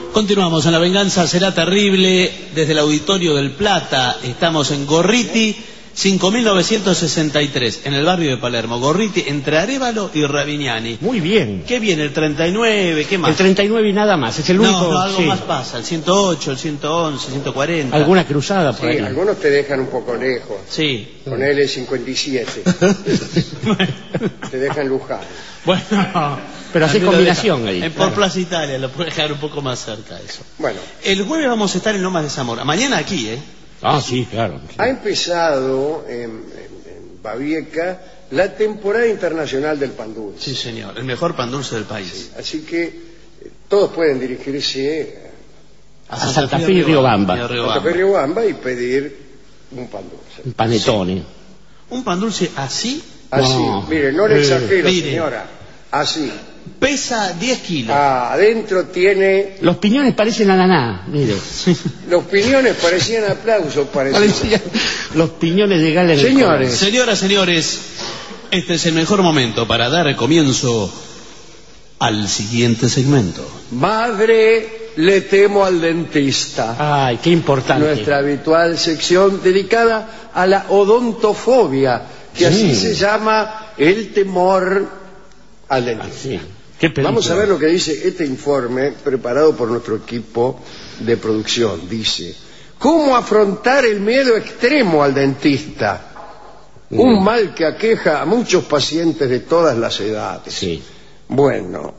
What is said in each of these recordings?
Continuamos en La Venganza Será Terrible desde el Auditorio del Plata. Estamos en Gorriti 5963, en el barrio de Palermo. Gorriti, entre Arévalo y Ravignani. Muy bien. ¿Qué viene? ¿El 39? ¿Qué más? El 39 y nada más, es el único. No, algo más pasa. El 108, el 111, el 140. ¿Alguna cruzada por ahí? Sí, algunos te dejan un poco lejos. Sí. Con él es 57. Te dejan Luján. Bueno, pero haces combinación ahí. Por claro. Plaza Italia, lo puedes dejar un poco más cerca eso. Bueno, El jueves vamos a estar en Lomas de Zamora. Mañana aquí, ¿eh? Ah, sí, claro. ha empezado en Babieca la temporada internacional del pan dulce. Sí, señor. El mejor pan dulce del país. Sí, así que todos pueden dirigirse A Santa Fe y Riobamba. a Santa Fe Riobamba y pedir un pan dulce. Un panetone. Un pan dulce así Así, No. mire, no le exagero, Mire. señora. Así. pesa 10 kilos. Adentro tiene... Los piñones parecen ananá, mire. Los piñones parecían aplausos, parecían. Los piñones de Gala en el Señores. Señoras, señores, este es el mejor momento para dar comienzo al siguiente segmento. Madre, le temo al dentista. Ay, qué importante. Nuestra habitual sección dedicada a la odontofobia, que así se llama el temor al dentista. Sí. Qué película. Vamos a ver lo que dice este informe preparado por nuestro equipo de producción. Dice: ¿cómo afrontar el miedo extremo al dentista? Un mal que aqueja a muchos pacientes de todas las edades. Sí. Bueno,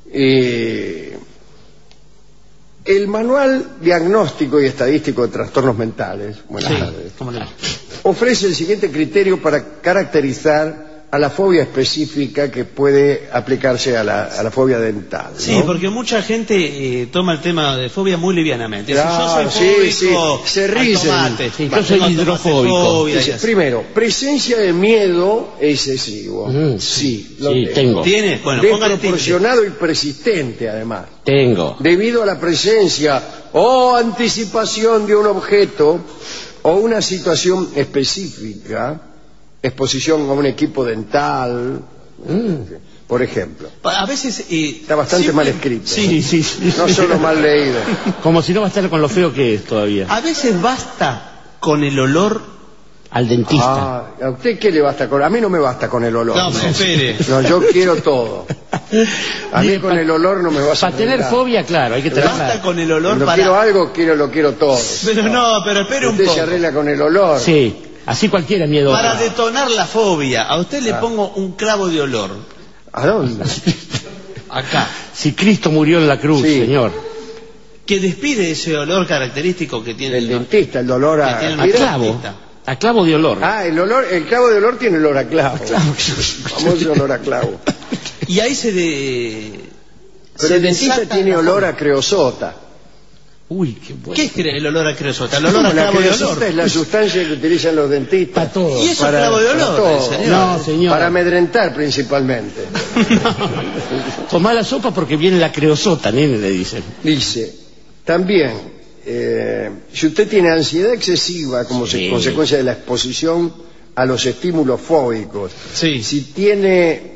el Manual Diagnóstico y Estadístico de Trastornos Mentales, buenas tardes, ofrece el siguiente criterio para caracterizar a la fobia específica que puede aplicarse a la fobia dental, ¿no? Sí, porque mucha gente toma el tema de fobia muy livianamente. Claro, Si yo soy fóbico se al ríen. tomate, Sí, yo soy tengo hidrofóbico. tomatofobia Dice, y así. primero, presencia de miedo excesivo. Sí, lo tengo. ¿Tiene? Bueno, póngale tilde. desproporcionado y persistente, además. Tengo. Debido a la presencia o anticipación de un objeto o una situación específica, exposición a un equipo dental, por ejemplo. A veces... Está bastante mal escrito. Sí, Sí. No solo mal leído. Como si no bastara con lo feo que es todavía. A veces basta con el olor... Al dentista. ¿A usted qué le basta con? A mí no me basta con el olor. No, pero espere. No, yo quiero todo. A mí con el olor no me vas a Para tener arreglar. fobia, claro, hay que Basta tenerla. con el olor Cuando para... quiero algo, lo quiero todo. Pero no, pero espere un Usted se poco. arregla con el olor. Sí, así cualquiera es miedo. Para detonar la fobia, a usted le pongo un clavo de olor. ¿A dónde? Acá. Si Cristo murió en la cruz, Sí. señor. Que despide ese olor característico que tiene El dentista, el olor que a... tiene el A Mira. clavo. dentista. A clavo de olor. El olor, el clavo de olor tiene olor a clavo. Famoso olor a clavo. Y ahí Pero el dentista desata tiene la olor fobia. a creosota. Uy, qué bueno. ¿Qué es el olor a creosota? El olor a La clavo de creosota olor. es la sustancia que utilizan los dentistas. Para todo. ¿Y eso es clavo de para olor? todo. señor? No, señor. Para amedrentar principalmente. Tomá la sopa porque viene la creosota, nene, le dicen. Dice, también, si usted tiene ansiedad excesiva como Sí. consecuencia de la exposición a los estímulos fóbicos, Sí. si tiene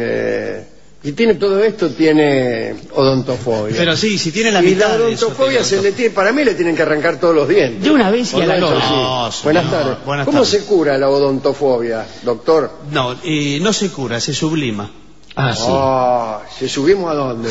todo esto, tiene odontofobia. Pero sí, si tiene la y mitad la de eso, odontofobia tiene para mí le tienen que arrancar todos los dientes. De una vez y a la Por lona. eso, No, sí. señor. Buenas tardes. Buenas ¿Cómo tardes. se cura la odontofobia, doctor? No, no se cura, se sublima. Ah, sí. ¿Se subimos a dónde?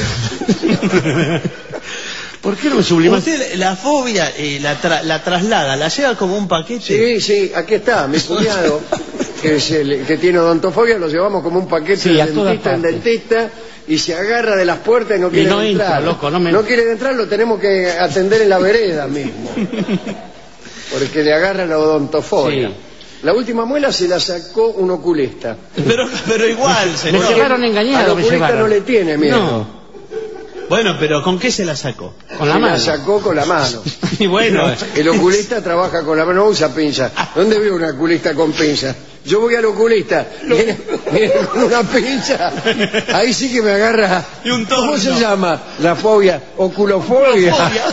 ¿Por qué no me sublimas? Usted la fobia la traslada, la lleva como un paquete. Sí, aquí está, mi cuñado, que tiene odontofobia, lo llevamos como un paquete Sí, de a todas dentista en partes. dentista y se agarra de las puertas y no quiere no entrar. entra, loco, no me- No quiere entrar, lo tenemos que atender en la vereda mismo. Porque le agarra la odontofobia. Sí. La última muela se la sacó un oculista. Pero igual, Me señor. llevaron engañado, Al me oculista llevaron. no le tiene miedo. No, Bueno, pero ¿con qué se la sacó? con la Se mano. la sacó con la mano. Y bueno, El oculista trabaja con la mano, no usa pinza. ¿Dónde veo un oculista con pinza? Yo voy al oculista, viene con una pinza, ahí sí que me agarra. Y un ¿Cómo torno. se llama? La fobia, oculofobia.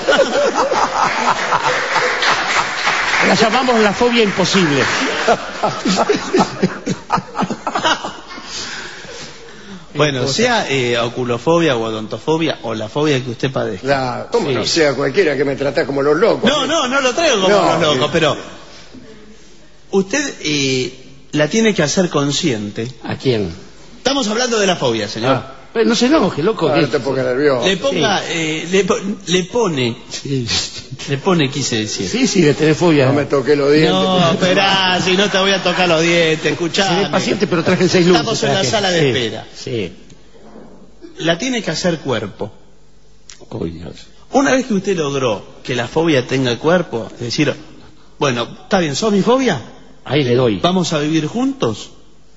La llamamos la fobia imposible. Bueno, sea oculofobia o odontofobia o la fobia que usted padezca. ¿Cómo no sea cualquiera que me trata como los locos? No lo traigo como los locos, pero usted la tiene que hacer consciente. ¿A quién? Estamos hablando de la fobia, señor. No se enoje, loco. No te pongas nervioso. Le ponga, le pone, quise decir. Sí, de tener fobia. No me toqué los dientes. No, esperá, si no te voy a tocar los dientes, escuchame. Seré paciente, pero traje 6 luces. Estamos en la sala de espera. Sí. La tiene que hacer cuerpo. Oh, Dios. Una vez que usted logró que la fobia tenga cuerpo, es decir, bueno, está bien, ¿sos mi fobia? Ahí le doy. ¿Vamos a vivir juntos?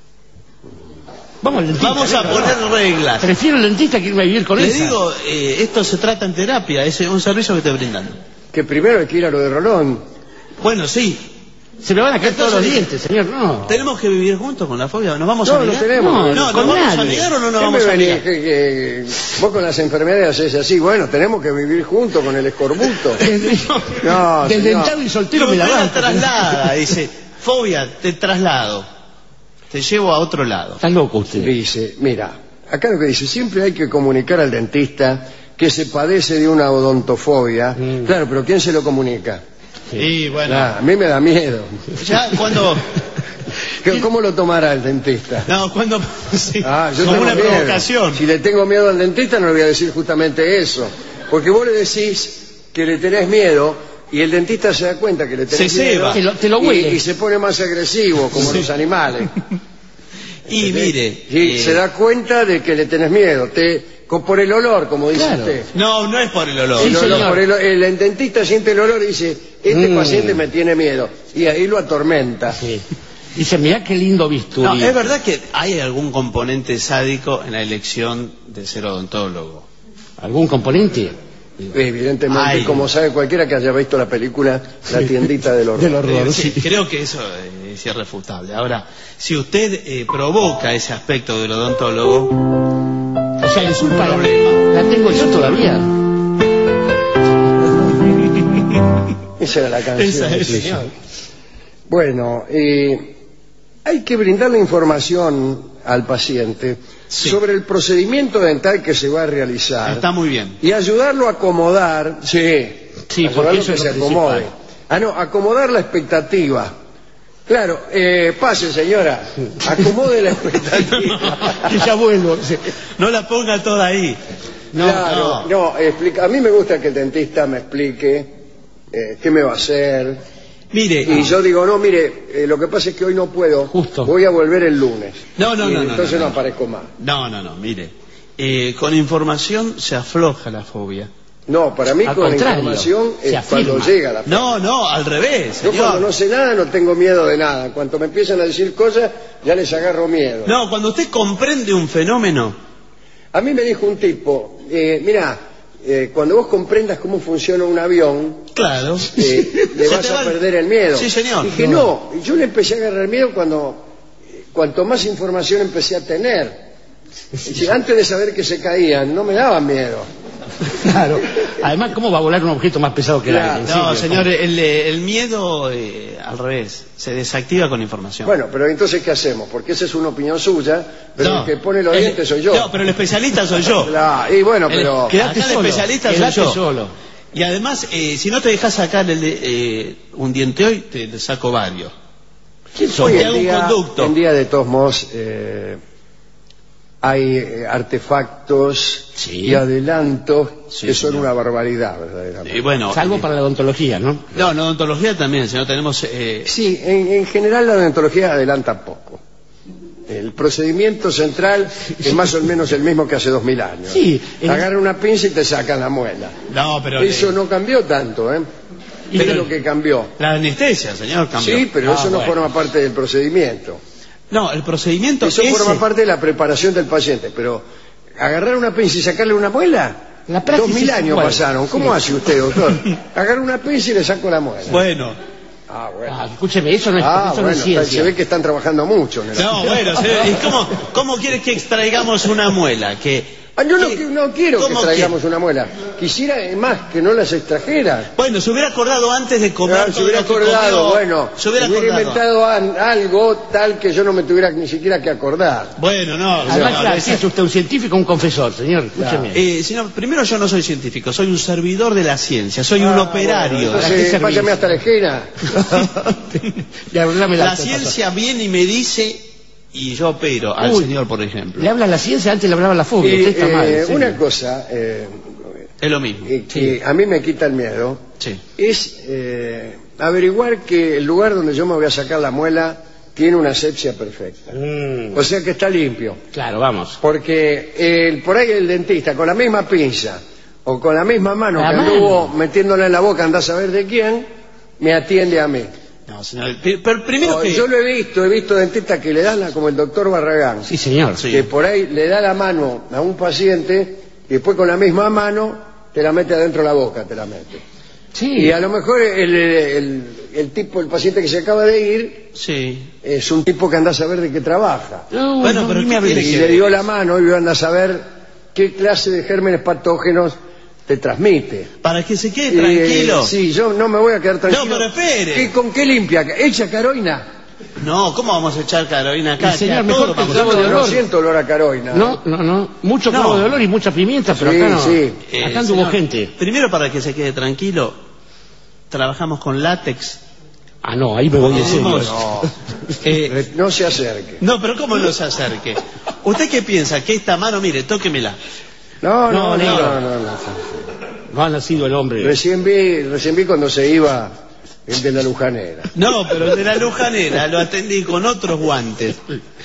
Vamos al dentista. Vamos a poner reglas. Prefiero el dentista que irme a vivir con Le esa. digo, esto se trata en terapia, es un servicio que estoy brindando. Que primero hay que ir a lo de Rolón. Bueno, sí. Se me van a caer todos los Entonces, dientes, señor, no. ¿Tenemos que vivir juntos con la fobia? ¿Nos vamos a No, negar? no tenemos. No, ¿nos con vamos a nadie. negar o no nos ¿Qué vamos me a venís? negar? Que vos con las enfermedades haces así. Bueno, tenemos que vivir juntos con el escorbuto. No, Desdentado y soltero Y me la usted banco. traslada, dice, fobia, te traslado. Te llevo a otro lado. Está loco usted. Dice, mira, acá lo que dice, siempre hay que comunicar al dentista que se padece de una odontofobia. Claro, pero ¿quién se lo comunica? Y bueno, A mí me da miedo. ya cuando... ¿Cómo lo tomará el dentista? No, cuando... Sí, Yo como tengo una miedo. provocación. Si le tengo miedo al dentista, no le voy a decir justamente eso. Porque vos le decís que le tenés miedo y el dentista se da cuenta que le tenés Se miedo. ceba. Te lo huele. Y se pone más agresivo, como los animales. Y mire... Y se da cuenta de que le tenés miedo. Por el olor, como dice Claro. usted. No es por el olor. Sí, El olor, señor. el dentista siente el olor y dice, este paciente me tiene miedo. Y ahí lo atormenta. Sí. Dice, mirá qué lindo bisturí. No, es verdad que hay algún componente sádico en la elección de ser odontólogo. ¿Algún componente? Evidentemente, Ay. como sabe cualquiera que haya visto la película La tiendita del horror. Del horror. Sí, creo que eso es irrefutable. Ahora, si usted provoca ese aspecto del odontólogo, O sea, es un problema. La tengo yo todavía. Esa era la canción. Esa es, sí. señor. Bueno, hay que brindarle información al paciente Sí. sobre el procedimiento dental que se va a realizar. Está muy bien. Y ayudarlo a acomodar, Sí, porque ayudarlo eso que es se lo acomode. principal. No, acomodar la expectativa. Claro, pase señora, acomode la expectativa. Que ya vuelvo. Sí. No la ponga toda ahí. Claro, no, explica. A mí me gusta que el dentista me explique qué me va a hacer. Mire, Y yo digo, no, mire, lo que pasa es que hoy no puedo, Justo. voy a volver el lunes. No, Y entonces no no. aparezco más. No, mire. Con información se afloja la fobia. No, para mí Al con la contrario, información se es cuando afirma. llega la... No, al revés, Yo cuando señor. no sé nada no tengo miedo de nada. Cuando me empiezan a decir cosas, ya les agarro miedo. No, cuando usted comprende un fenómeno, A mí me dijo un tipo, mira, cuando vos comprendas cómo funciona un avión, claro, le se vas te a va- perder el miedo. Sí, señor. Dije, no, y yo le empecé a agarrar miedo cuanto más información empecé a tener. Es decir, antes de saber que se caían, no me daban miedo. Claro. Además, ¿cómo va a volar un objeto más pesado que el Claro. aire? No, ¿En serio? señor, el miedo al revés, se desactiva con información. Bueno, pero entonces, ¿qué hacemos? Porque esa es una opinión suya, pero No. el que pone los dientes soy yo. No, pero el especialista soy yo. Y bueno, pero... Quedate Acá el solo. especialista soy Quedate yo. solo. Y además, si no te dejas sacar un diente hoy, te saco varios. ¿Quién Hoy soy? Te en hago un día, conducto. en día, de todos modos, hay artefactos Sí. y adelantos Sí, que son señor. una barbaridad, verdaderamente. Y bueno, Salvo para la odontología, ¿no? no, en odontología también, señor, tenemos... Sí, en general la odontología adelanta poco. El procedimiento central es más o menos el mismo que hace 2000 años. Sí, Agarra una pinza y te sacan la muela. no, pero... Eso no cambió tanto, ¿eh? Y Es pero- lo que cambió. La anestesia, señor, cambió. Sí, pero eso no bueno. forma parte del procedimiento. No, el procedimiento Eso ese- forma parte de la preparación del paciente, pero agarrar una pinza y sacarle una muela, La praxis 2000 es años igual. pasaron. ¿Cómo hace usted, doctor? Agarra una pinza y le saco la muela. Bueno, Ah, bueno. Ah, escúcheme, eso no es, Ah, eso no es bueno, se ciencia. ve que están trabajando mucho en el... no, bueno, ¿y cómo quiere que extraigamos una muela? Que Yo no quiero que traigamos una muela. Quisiera más que no las extrajeras. Bueno, se hubiera acordado antes de comer. Se hubiera acordado, bueno. Se hubiera inventado algo tal que yo no me tuviera ni siquiera que acordar. Bueno, no. Además, claro, ¿es usted un científico o un confesor, señor? Escúcheme. Señor, primero yo no soy científico, soy un servidor de la ciencia, soy un operario. Bueno, entonces, váyame hasta la esquina. La ciencia viene y me dice... Y yo opero al señor, por ejemplo. Le habla la ciencia, antes le hablaba la fobia. Usted está mal. Una cosa... es lo mismo. Que a mí me quita el miedo. Sí. Es averiguar que el lugar donde yo me voy a sacar la muela tiene una asepsia perfecta. O sea que está limpio. Claro, vamos. Porque por ahí el dentista, con la misma pinza o con la misma mano que anduvo metiéndola en la boca, anda a saber de quién, me atiende a mí. No, señor, pero primero que... Yo lo he visto dentistas que le dan como el doctor Barragán. Sí, señor. Que por ahí le da la mano a un paciente y después con la misma mano te la mete adentro de la boca, te la mete. Sí. Y a lo mejor el paciente que se acaba de ir, es un tipo que anda a saber de qué trabaja. Bueno, pero y le dio la mano y anda a saber qué clase de gérmenes patógenos te transmite. Para que se quede tranquilo. Sí, yo no me voy a quedar tranquilo. No, pero espere. ¿Con qué limpia? ¿Echa caroina? No, ¿cómo vamos a echar caroina acá? Señor, mejor que clavo de olor. No siento olor a caroina. No. Mucho clavo de olor y mucha pimienta, pero acá no. Acá anduvo gente. Primero, para que se quede tranquilo, trabajamos con látex. No, ahí me voy a decir. No se acerque. No, pero ¿cómo no se acerque? ¿Usted qué piensa? Que esta mano, mire, tóquemela. No. No ha nacido el hombre. Recién vi cuando se iba el de la Lujanera. No, pero el de la Lujanera lo atendí con otros guantes.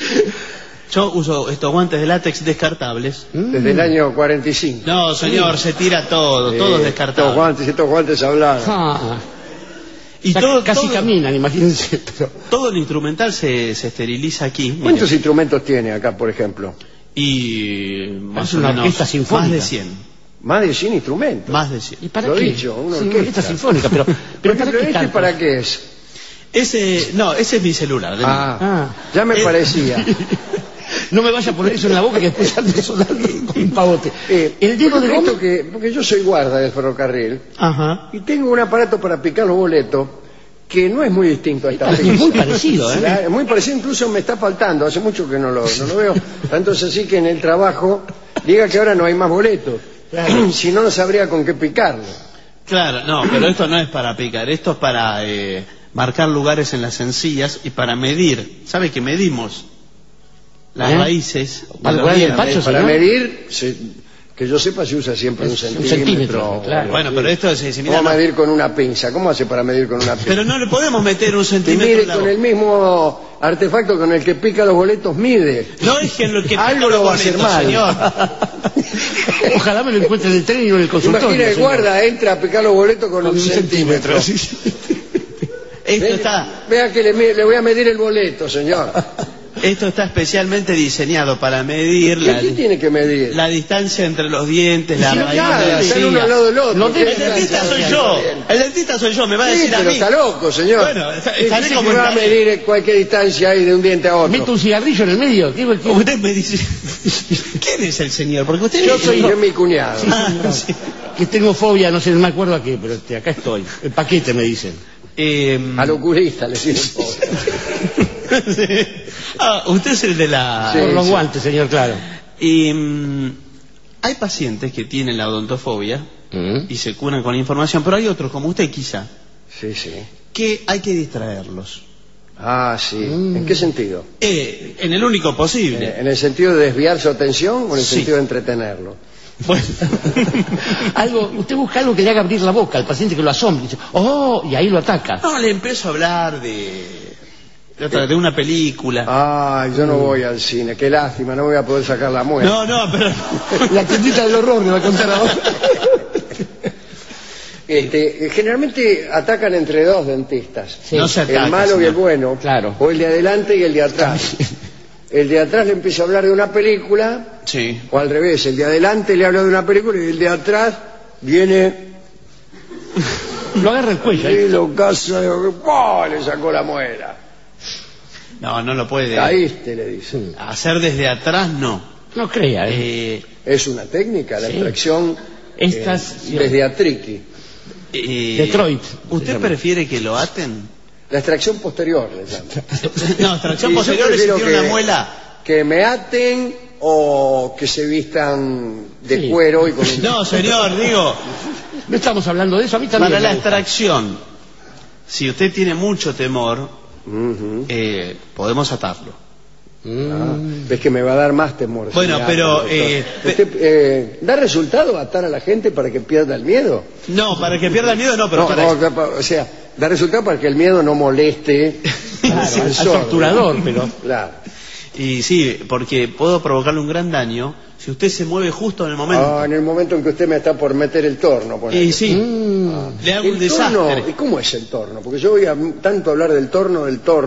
Yo uso estos guantes de látex descartables. Desde el año 45. No, señor, se tira todo es descartable. Estos guantes hablaron. Y todo, casi caminan, imagínense. Todo el instrumental se esteriliza aquí. ¿Cuántos instrumentos tiene acá, por ejemplo? Y más o menos orquesta sinfónica. Más de 100. Más de 100 instrumentos. Más de 100. ¿Y para Lo qué? dicho, una orquesta sinfónica, pero ¿para qué es? Ese es mi celular. Ya me parecía. No me vaya a poner eso en la boca que después ande sonando con un pavote. El dedo de goma... porque yo soy guarda del ferrocarril. Y tengo un aparato para picar los boletos que no es muy distinto a esta pinza. Es muy parecido, Es muy parecido, incluso me está faltando. Hace mucho que no lo veo. Tanto es así que en el trabajo diga que ahora no hay más boletos. Si no sabría con qué picarlo. Claro, no, pero esto no es para picar. Esto es para marcar lugares en las encías y para medir. ¿Sabe que medimos? Las raíces. Para medir... Que yo sepa se usa siempre un centímetro. Claro. Bueno, pero esto se mira... ¿Cómo medir con una pinza? ¿Cómo hace para medir con una pinza? Pero no le podemos meter un centímetro. Y mide con el mismo artefacto con el que pica los boletos, mide. No es que lo que pica algo lo va a hacer mal. Señor. Ojalá me lo encuentre en el tren y no en el consultorio. Imagina el guarda, entra a picar los boletos con un centímetro. Vea que le voy a medir el boleto, señor. Esto está especialmente diseñado para medir ¿Qué tiene que medir? la distancia entre los dientes, la raíz. Están uno al lado del otro. El dentista soy yo. El dentista soy yo. Me va a decir a mí. Pero está loco, señor. Bueno, estaré como me va a medir cualquier distancia ahí de un diente a otro. Mete un cigarrillo en el medio. Usted me dice... ¿Quién es el señor? Porque usted... Yo soy mi cuñado. Sí. Que tengo fobia, no sé, no me acuerdo a qué, pero acá estoy. El paquete me dicen. Al oculista le tiene usted es el de la... Por los guantes, señor, claro. Hay pacientes que tienen la odontofobia y se curan con información, pero hay otros, como usted quizá, que hay que distraerlos. Sí. ¿En qué sentido? En el único posible. ¿En el sentido de desviar su atención o en el sentido de entretenerlo? Bueno. Usted busca algo que le haga abrir la boca al paciente, que lo asombre, y dice, y ahí lo ataca. No, le empiezo a hablar de una película. Yo no voy al cine, qué lástima, no voy a poder sacar la muela. No, pero... La tiendita del horror me va a contar ahora. Generalmente atacan entre dos dentistas. No se ataca, el malo y el bueno. Claro. O el de adelante y el de atrás. El de atrás le empieza a hablar de una película. O al revés, el de adelante le habla de una película y el de atrás viene... Lo agarra el cuello. Y lo casa, le sacó la muela. No lo puede. Caíste, le dice. Hacer desde atrás, no. No crea, Es una técnica, la extracción Estas, desde Atriqui. Detroit. ¿Usted prefiere que lo aten? La extracción posterior, le llaman. No, extracción Y yo posterior es si prefiero tiene una que- muela. Que me aten o que se vistan de cuero y con un... No, señor, digo, No estamos hablando de eso, a mí también. para la me gusta. extracción, si usted tiene mucho temor, Ujú. podemos atarlo. Es que me va a dar más temor. si Bueno, me pero, atan, doctor. ¿Usted, ¿da resultado atar a la gente para que pierda el miedo? No, para que pierda el miedo no, pero para... O sea, da resultado para que el miedo no moleste Claro, al sensor, torturador, ¿no? pero... Claro. Y sí, porque puedo provocarle un gran daño si usted se mueve justo en el momento. En el momento en que usted me está por meter el torno. ponele. Y sí, le hago un El desastre. torno, ¿y cómo es el torno? Porque yo voy a tanto hablar del torno.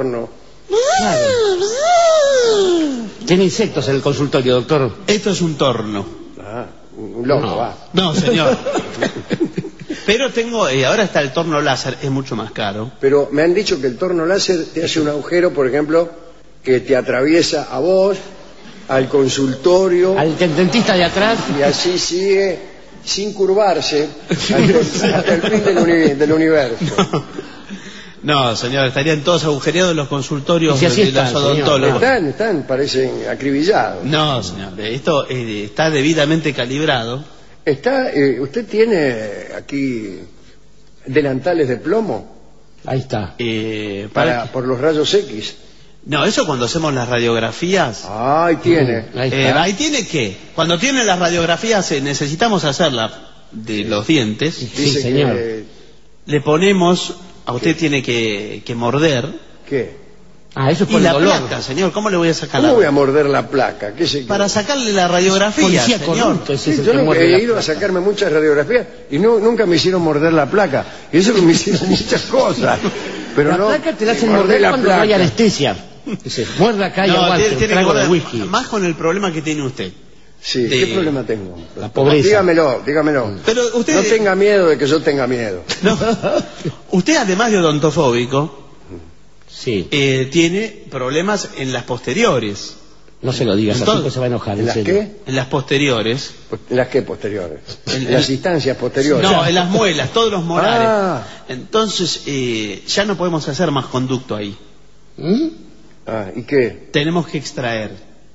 Tiene insectos en el consultorio, doctor. Esto es un torno. Un loco, No. va. No, señor. Pero tengo, ahora está el torno láser, es mucho más caro. Pero me han dicho que el torno láser te hace un agujero, por ejemplo, que te atraviesa a vos, al consultorio, Al dentista de atrás. y así sigue sin curvarse hasta el fin del universo. No, señor, estarían todos agujereados los consultorios Y si así de los están, señor. odontólogos. Están, parecen acribillados. No, señor, esto está debidamente calibrado. ¿Usted tiene aquí delantales de plomo Ahí está. por los rayos X? No, eso cuando hacemos las radiografías. Ahí tiene. Ahí está. Ahí tiene que, cuando tiene las radiografías necesitamos hacerlas de los dientes, Sí, Dice señor. le ponemos, a usted tiene que morder, ¿Qué? Eso es y por el la dolor. placa, señor, ¿cómo le voy a sacar ¿Cómo la voy a morder la placa? ¿Qué sé yo? Para sacarle la radiografía, Policía señor. corrupto, ese es Sí, el yo que nunca muerde he la ido a placa. sacarme muchas radiografías y nunca me hicieron morder la placa. Y eso que me hicieron muchas cosas. Pero La no, placa te la hacen morder morder la cuando no hay placa. anestesia. Dice, muerda acá y No, aguante, tiene un que trago de morder, whisky. más con el problema que tiene usted. Sí, de- ¿qué problema tengo? La pobreza. Dígamelo. Pero usted, No tenga miedo de que yo tenga miedo. no, usted además de odontofóbico, Sí, tiene problemas en las posteriores. no se lo digas, así Entonces, pues se va a enojar. ¿En en las serio. qué? En las posteriores. ¿En las qué posteriores? En- En las instancias posteriores. No, en las muelas, todos los molares. Ah. Entonces, ya no podemos hacer más conducto ahí. ¿Mm? ¿Y qué? Tenemos que extraer.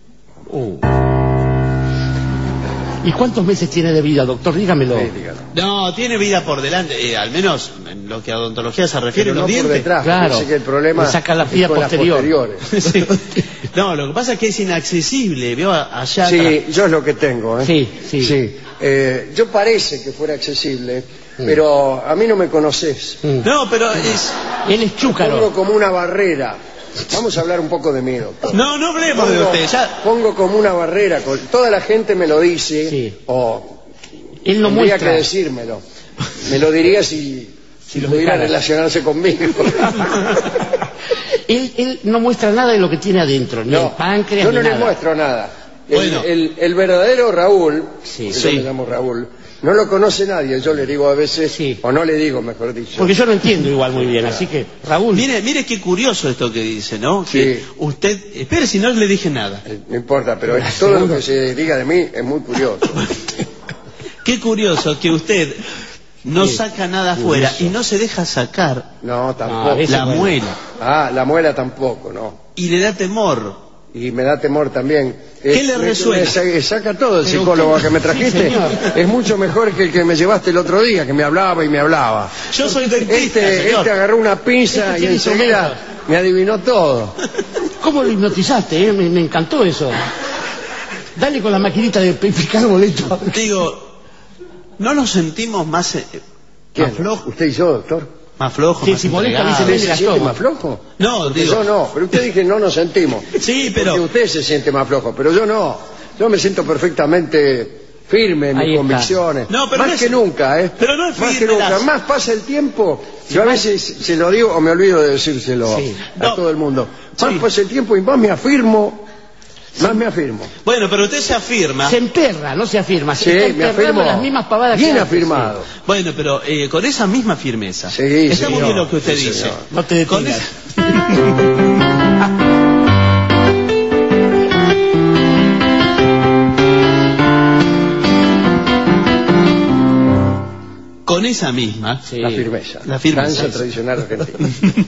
¿Y cuántos meses tiene de vida, doctor? Dígamelo. Sí, dígalo. No, tiene vida por delante, al menos en lo que a odontología se refiere, Pero los no por dientes. detrás. Claro. Dice que el problema Le saca la es vida con posterior. las posteriores. Sí. No, lo que pasa es que es inaccesible, veo allá Sí, atrás. yo es lo que tengo. ¿eh? Sí. Yo parece que fuera accesible, pero a mí no me conoces. No, pero es... Él es Pongo chúcaro. como una barrera. Vamos a hablar un poco de mí, doctor. No, no hablemos de usted, ya... Pongo como una barrera. Toda la gente me lo dice, Sí. o Él no tendría muestra. que decírmelo. Me lo diría si lo pudiera dejaras. relacionarse conmigo. Él no muestra nada de lo que tiene adentro, ni el páncreas, yo no ni le nada. muestro nada. Bueno. El verdadero Raúl, Sí. yo Sí. me llamo Raúl, no lo conoce nadie. Yo le digo a veces, Sí. o no le digo, mejor dicho. Porque yo no entiendo igual muy bien, así que, Raúl, Mire qué curioso esto que dice, ¿no? Que Sí. usted... Espere, si no le dije nada. No importa, pero todo lo que se diga de mí es muy curioso. Qué curioso que usted no saca nada afuera y no se deja sacar No, tampoco. Ah, eso la bueno. muela. La muela tampoco, no. Y le da temor. Y me da temor también. ¿Qué le resuena? Me saca todo el Pero psicólogo usted- que me Sí, trajiste. señor. Es mucho mejor que el que me llevaste el otro día, que me hablaba y me hablaba. Yo soy dentista, señor. Este agarró una pinza Este y tiene enseguida instrumentos. me adivinó todo. ¿cómo lo hipnotizaste? Me encantó eso. Dale con la maquinita de picar boleto. Digo, ¿no nos sentimos más, ¿Quién? más flojos? ¿Usted y yo, doctor? Más flojos, Sí, más si molesta, entregados? dice, ¿Usted se la siente toma. más flojo? No, Porque digo... yo no, pero usted dice no nos sentimos. Sí, pero... Porque usted se siente más flojo, pero yo no. Yo me siento perfectamente firme en Ahí mis está. convicciones. No, pero más no es- que nunca, ¿eh? pero no es más que firme nunca. las- Más pasa el tiempo. Yo a veces se lo digo o me olvido de decírselo Sí. a No. todo el mundo. Más Sí. pasa el tiempo y más me afirmo. Más me afirmo. Bueno, pero usted se afirma. Se emperra, no se afirma. Sí, está me emperrado afirmo. en las mismas pavadas Bien que hace, afirmado. Bueno, pero con esa misma firmeza. Sí, Está muy señor. bien lo que usted Sí, dice. señor. sí. No te Con detengas. esa- firmeza misma. Sí. La firmeza. La firmeza. Danza tradicional argentina.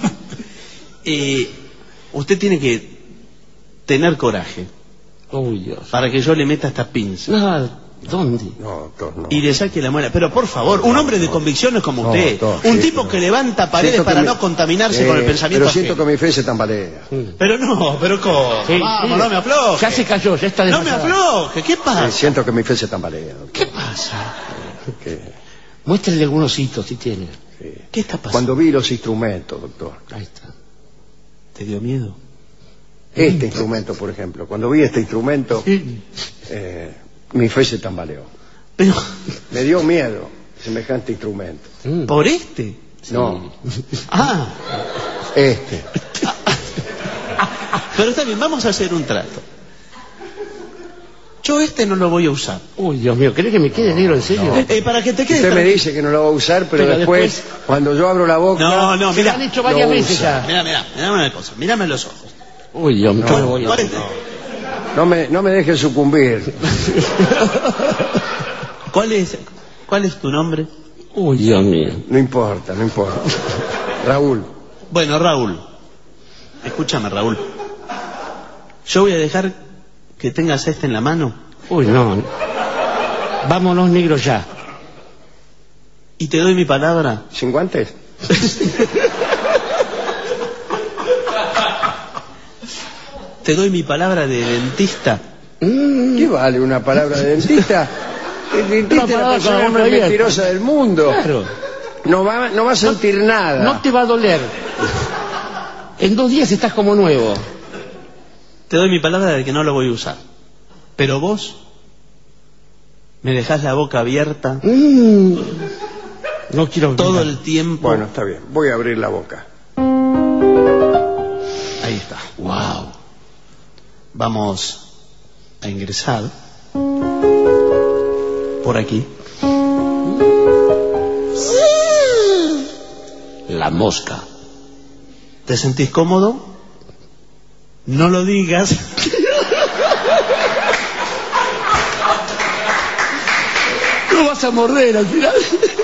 Usted tiene que tener coraje Uy, Dios. para que yo le meta esta pinza No, ¿dónde? No, doctor, no. y le saque la muela. Pero por favor, un hombre de convicciones como usted, doctor, un sí, tipo no. que levanta paredes Siento que para me- no contaminarse con el pensamiento Pero siento ajeno. que mi fe se tambalea. Pero no, pero ¿cómo? Sí, Vamos, sí. no me afloje. Ya se cayó, ya está No me desmayada. afloje, ¿qué pasa? Siento que mi fe se tambalea. doctor. ¿Qué pasa? Que- Muéstrele algunos hitos si tiene. sí. ¿Qué está pasando? Cuando vi los instrumentos, doctor. Ahí está. ¿Te dio miedo? Este instrumento, por ejemplo. Cuando vi este instrumento, mi fe se tambaleó. Pero, Me dio miedo semejante instrumento. ¿por este? No, Ah, este. pero está bien, vamos a hacer un trato. Yo este no lo voy a usar. Uy, Dios mío, ¿querés que me quede negro en serio? Para que te quede Usted me tranquilo. dice que no lo va a usar, pero, Pero después, después- cuando yo abro la boca... No, Se lo mira. han hecho varias lo veces usa. ya. Mira una cosa, mírame los ojos. Uy, Dios mío, ¿qué me voy a ¿Cuál hacer? es? No me deje sucumbir. ¿Cuál es tu nombre? Uy, Dios mío. No importa, no importa. Raúl, Bueno, Raúl. Escúchame, Raúl. Yo voy a dejar que tengas este en la mano Uy, no. Vámonos, negro, ya. y te doy mi palabra. ¿sin guantes? Te doy mi palabra de dentista. ¿Qué vale una palabra de dentista? El dentista es la palabra persona con la más boca abierta. mentirosa del mundo. Claro. No va a sentir nada. No te va a doler. En 2 días estás como nuevo. Te doy mi palabra de que no lo voy a usar. Pero vos me dejás la boca abierta No quiero... todo el tiempo. Bueno, está bien. Voy a abrir la boca. Ahí está. Wow. Vamos a ingresar por aquí. La mosca. ¿Te sentís cómodo? No lo digas. Lo vas a morder al final.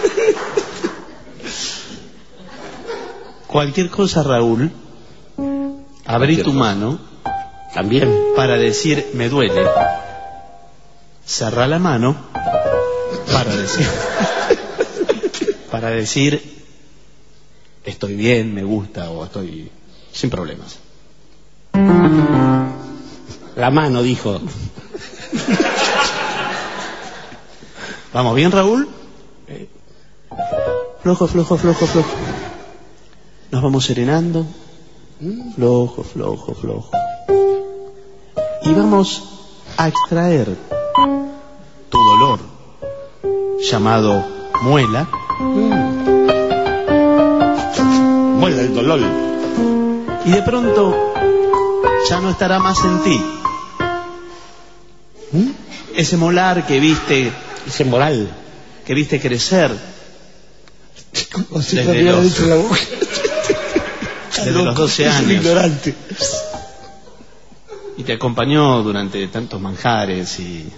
Cualquier cosa, Raúl, abrí Cualquier tu cosa. mano También. para decir me duele. Cerrá la mano para decir estoy bien, me gusta o estoy sin problemas. La mano, dijo. ¿Vamos bien, Raúl? Flojo, flojo, flojo, flojo. Nos vamos serenando. Flojo, flojo, flojo. Y vamos a extraer tu dolor, llamado muela. Muela el dolor. Y de pronto ya no estará más en ti. Ese molar que viste crecer desde los 12 años Ignorante. y te acompañó durante tantos manjares y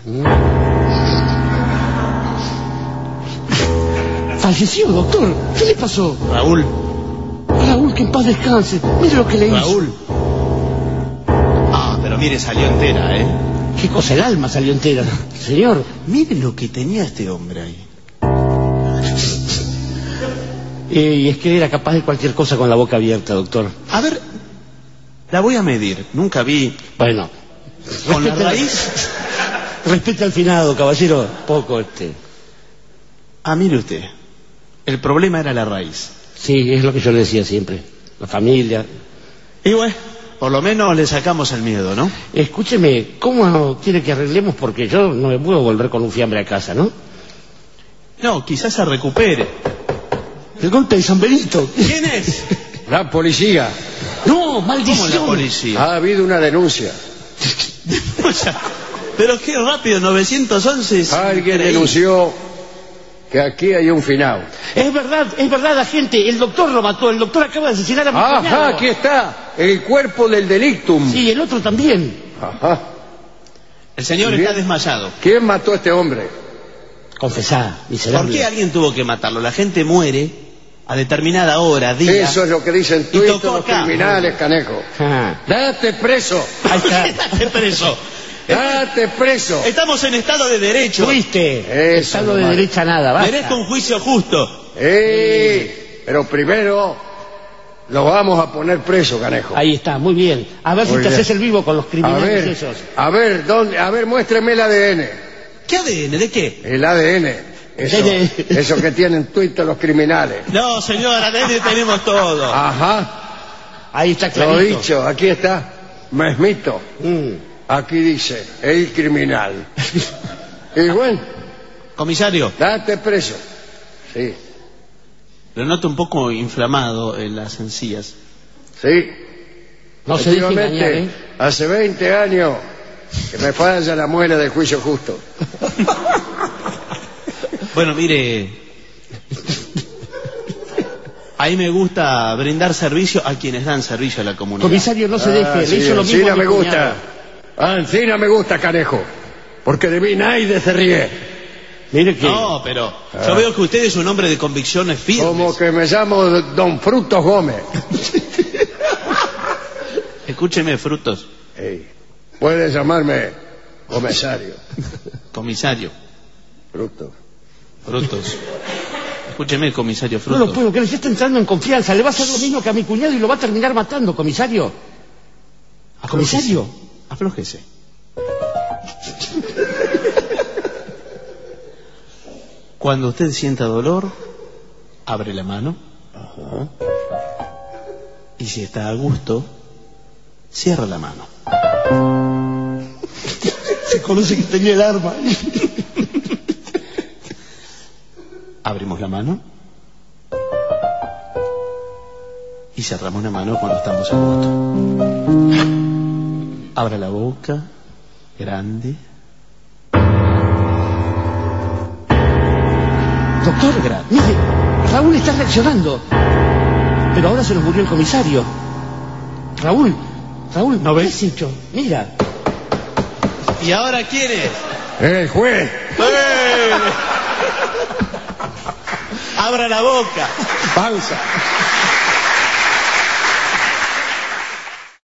Falleció, doctor. ¿Qué le pasó? Raúl, Raúl, que en paz descanse. Mire lo que le hizo. Raúl. Ah, pero mire, salió entera, ¿eh? ¿Qué cosa? El alma salió entera. Señor. Mire lo que tenía este hombre ahí. Y es que era capaz de cualquier cosa con la boca abierta, doctor. A ver, la voy a medir. Nunca vi Bueno. con la Respete- raíz. Respete al finado, caballero. Poco Ah, mire usted. El problema era la raíz. Sí, es lo que yo le decía siempre. La familia. Y bueno, por lo menos le sacamos el miedo, ¿no? Escúcheme, ¿cómo quiere que arreglemos? Porque yo no me puedo volver con un fiambre a casa, ¿no? No, quizás se recupere. El golpe de San Benito. ¿Quién es? La policía. No, ¿Cómo maldición. la policía? Ha habido una denuncia. O sea, pero qué rápido, 911. es Alguien increíble. denunció que aquí hay un finado. Es verdad, agente. El doctor lo mató. El doctor acaba de asesinar a mi Ajá, cuñado. aquí está. El cuerpo del delictum. Sí, el otro también. Ajá. El señor Bien. está desmayado. ¿Quién mató a este hombre? Confesá, miserable. ¿Por qué alguien tuvo que matarlo? La gente muere a determinada hora, día. Eso es lo que dicen Y todos tocó los acá. criminales, Canejo. Ah, ¡Date preso! ahí está. Date preso. ¡Date preso! Estamos en estado de derecho. Fuiste. Eso Estado de nomás. derecha nada, basta. Merezco un juicio justo. Pero primero lo vamos a poner preso, Canejo. Ahí está, muy bien. A ver Muy si te bien. haces el vivo con los criminales esos. ¿Dónde? A ver, muéstreme el ADN. ¿Qué ADN? ¿De qué? El ADN. Eso que tienen tuitos los criminales. No, señor, ADN tenemos todo. Ajá, Ahí está lo clarito. dicho, aquí está. Mesmito. Aquí dice, el criminal. Y bueno, Comisario, date preso. Sí, lo noto un poco inflamado en las encías. sí. No se deje Efectivamente, engañar, ¿eh? hace 20 años que me falla la muela del juicio justo. Bueno, mire, a mí me gusta brindar servicio a quienes dan servicio a la comunidad. Comisario, no se deje. Sí, Le hizo lo mismo encina a mi me cuñado. gusta. Encina me gusta, Canejo. Porque de mí nadie se ríe. Mire que... No, pero yo veo que usted es un hombre de convicciones firmes. Como que me llamo Don Frutos Gómez. Escúcheme, Frutos, Ey, puede llamarme comisario. comisario. Frutos. Frutos. Escúcheme, comisario No Frutos. lo puedo creer, ya está entrando en confianza. Le va a hacer lo mismo que a mi cuñado y lo va a terminar matando, comisario. ¿Comisario? Aflójese. Cuando usted sienta dolor, abre la mano. Ajá. Y si está a gusto, cierra la mano. Se conoce que tenía el arma. Abrimos la mano. Y cerramos la mano cuando estamos a gusto. Abra la boca, grande. Doctor, mire, Raúl está reaccionando. Pero ahora se nos murió el comisario. Raúl, ¿No ¿qué ves? has hecho? Mira. ¿Y ahora quién es? El juez. Abra la boca. Pausa.